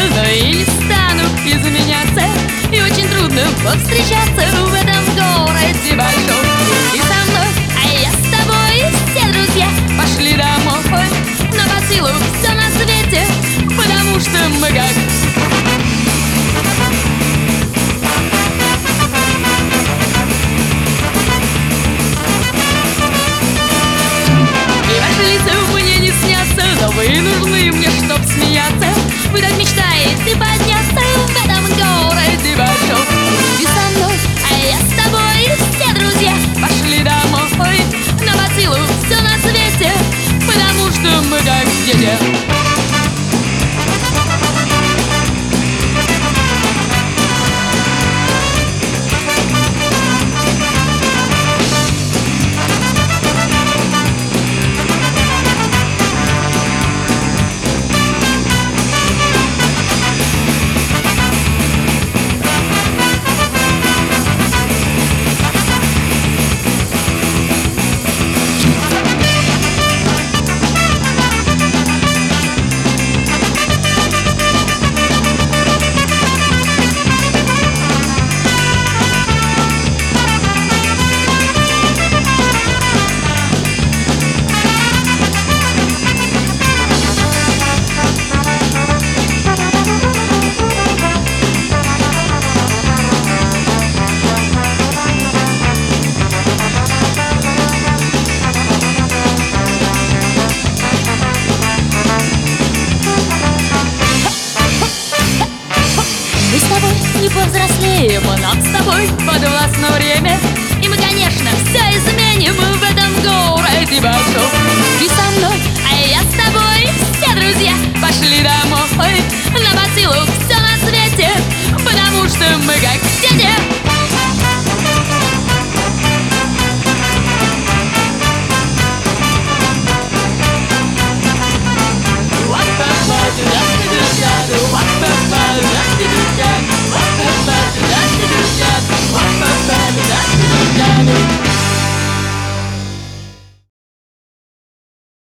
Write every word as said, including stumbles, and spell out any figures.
но и не стану изменяться. И очень трудно повстречаться в этом городе большом. Ты со мной, а я с тобой, и все друзья пошли домой. Но по силу все на свете, потому что мы как... И ваши лица мне не снятся, но вы нужны мне, чтоб смеяться. Вы так мечтаете подняться в этом городе большом. Ты со мной, а я с тобой, и все друзья пошли домой. Но по силу все на свете, потому что мы как дети. Мы с тобой не повзрослеем, нам с тобой подвластно время. И мы, конечно, все изменим в этом городе большом. Ты со мной, а